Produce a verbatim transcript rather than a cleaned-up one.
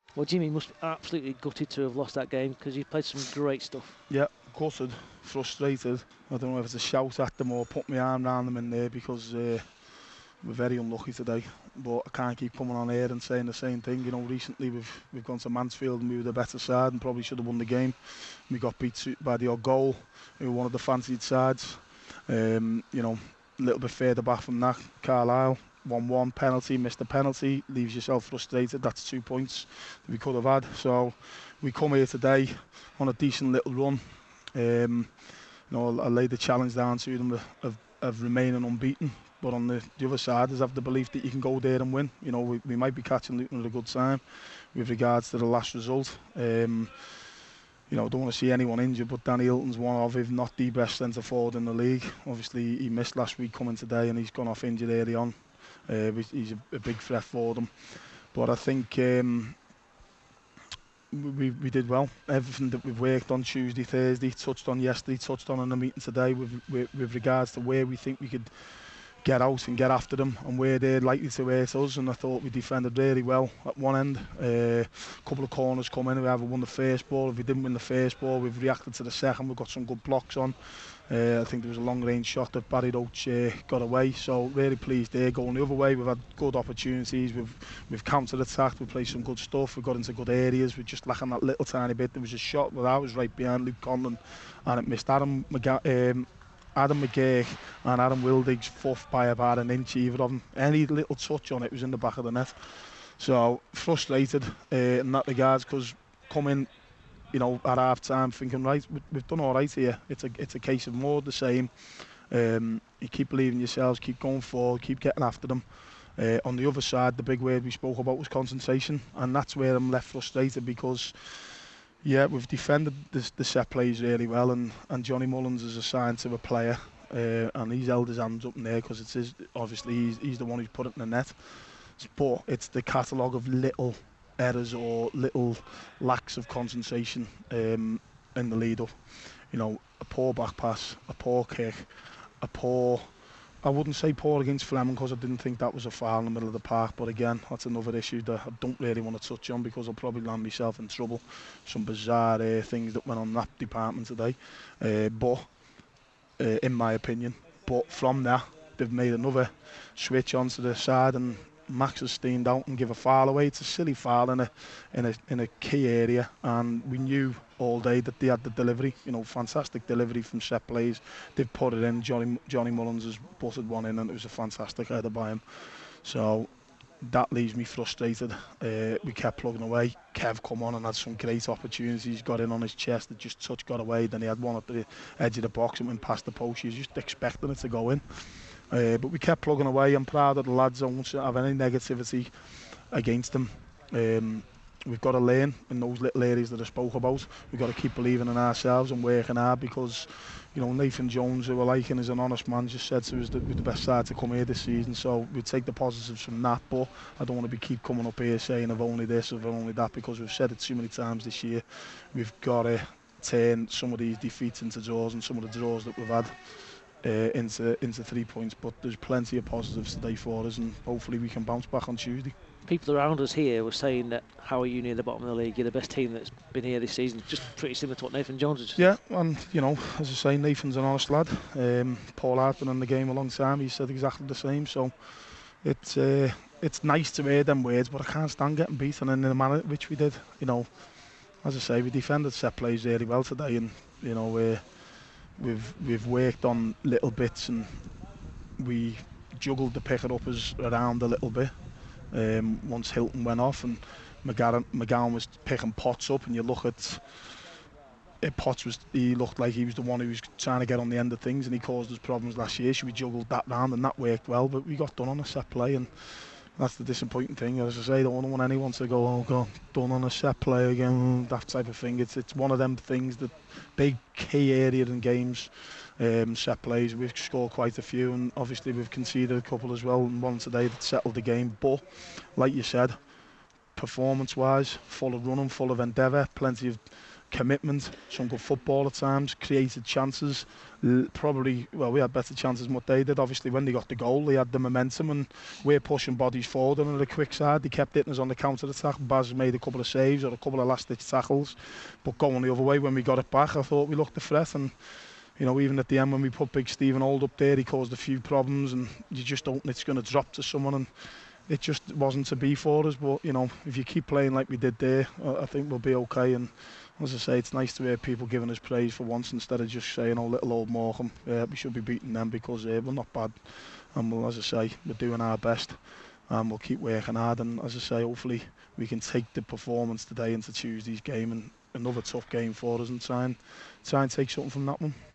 Well, Jimmy must be absolutely gutted to have lost that game because he played some great stuff. Yeah, gutted, frustrated. I don't know if it's a shout at them or put my arm around them in there because uh, we're very unlucky today. But I can't keep coming on here and saying the same thing. You know, recently we've we've gone to Mansfield and we were the better side and probably should have won the game. We got beat by the odd goal. We were one of the fancied sides. Um, you know, a little bit further back from that, Carlisle, one one penalty, missed a penalty, leaves yourself frustrated. That's two points that we could have had. So we come here today on a decent little run. Um, you know, I laid the challenge down to them of, of, of remaining unbeaten. But on the, the other side, is have the belief that you can go there and win. You know, we, we might be catching Luton at a good time with regards to the last result. Um, you know, don't want to see anyone injured, but Danny Hilton's one of, if not the best centre forward in the league. Obviously, he missed last week coming today, and he's gone off injured early on. Uh, he's a, a big threat for them. But I think um, we we did well. Everything that we've worked on Tuesday, Thursday, touched on yesterday, touched on in the meeting today with, with with regards to where we think we could get out and get after them and where they're likely to hurt us. And I thought we defended really well at one end. A uh, couple of corners come in. We either won the first ball. If we didn't win the first ball, we've reacted to the second. We've got some good blocks on. Uh, I think there was a long range shot that Barry Roach uh, got away, so really pleased there. Going the other way, we've had good opportunities, we've we've counter attacked, we've played some good stuff, we've got into good areas, we're just lacking that little tiny bit. There was a shot where I was right behind Luke Conlon and it missed Adam McGa um, Adam McGurk and Adam Wildig's foot by about an inch either of them. Any little touch on it was in the back of the net. So frustrated uh, in that regards, because coming, you know, at half time thinking, right, we've done all right here. It's a it's a case of more of the same. Um, you keep believing yourselves, keep going forward, keep getting after them. Uh, on the other side, the big word we spoke about was concentration, and that's where I'm left frustrated because, yeah, we've defended the, the set plays really well, and, and Johnny Mullins is assigned to a player, uh, and he's held his hands up in there because it's his, obviously he's, he's the one who's put it in the net. But it's the catalogue of little errors or little lacks of concentration um, in the lead up. You know, a poor back pass, a poor kick, a poor, I wouldn't say poor against Fleming because I didn't think that was a foul in the middle of the park, but again, that's another issue that I don't really want to touch on because I'll probably land myself in trouble. Some bizarre uh, things that went on in that department today, uh, but uh, in my opinion, but from that, they've made another switch onto the side and Max has steamed out and give a foul away. It's a silly foul in a in a in a key area, and we knew all day that they had the delivery. You know, fantastic delivery from set plays. They've put it in. Johnny Johnny Mullins has butted one in, and it was a fantastic header by him. So that leaves me frustrated. Uh, we kept plugging away. Kev come on and had some great opportunities. Got in on his chest, that just touch got away. Then he had one at the edge of the box and went past the post. He was just expecting it to go in. Uh, but we kept plugging away. I'm proud of the lads. I won't have any negativity against them. Um, we've got to learn in those little areas that I spoke about. We've got to keep believing in ourselves and working hard because, you know, Nathan Jones, who I like and is an honest man, just said to us that we're the best side to come here this season. So we'll take the positives from that. But I don't want to be keep coming up here saying I've only this, I've only that, because we've said it too many times this year. We've got to turn some of these defeats into draws and some of the draws that we've had Uh, into into three points, but there's plenty of positives today for us, and hopefully we can bounce back on Tuesday. People around us here were saying that how are you near the bottom of the league? You're the best team that's been here this season. Just pretty similar to what Nathan Jones has. Yeah, and you know, as I say, Nathan's an honest lad. Um, Paul Hart's been in the game a long time. He said exactly the same. So it's uh, it's nice to hear them words, but I can't stand getting beaten in the manner which we did. You know, as I say, we defended set plays really well today, and you know, uh, we've we've worked on little bits and we juggled the picker-uppers around a little bit. Um, once Hilton went off and McGowan, McGowan was picking Potts up, and you look at it, Potts was he looked like he was the one who was trying to get on the end of things, and he caused us problems last year. So we juggled that round and that worked well, but we got done on a set play, and that's the disappointing thing. As I say, I don't want anyone to go, oh God, done on a set play again, that type of thing. It's it's one of them things that big key area in games, um, set plays. We've scored quite a few, and obviously we've conceded a couple as well, and one today that settled the game. But like you said, performance-wise, full of running, full of endeavour, plenty of commitment, some good football at times, created chances. L probably, well, we had better chances than what they did. Obviously, when they got the goal, they had the momentum, and we're pushing bodies forward. And on the quick side, they kept hitting us on the counter attack. Baz made a couple of saves or a couple of last-ditch tackles, but going the other way when we got it back, I thought we looked the threat. And you know, even at the end when we put Big Stephen Old up there, he caused a few problems, and you just don't. It's going to drop to someone, and it just wasn't to be for us. But you know, if you keep playing like we did there, I think we'll be okay. And as I say, it's nice to hear people giving us praise for once instead of just saying, "Oh, little old Morecambe, uh, we should be beating them because uh, we're not bad." And we'll, as I say, we're doing our best, and we'll keep working hard. And as I say, hopefully we can take the performance today into Tuesday's game and another tough game for us, and try and try and take something from that one.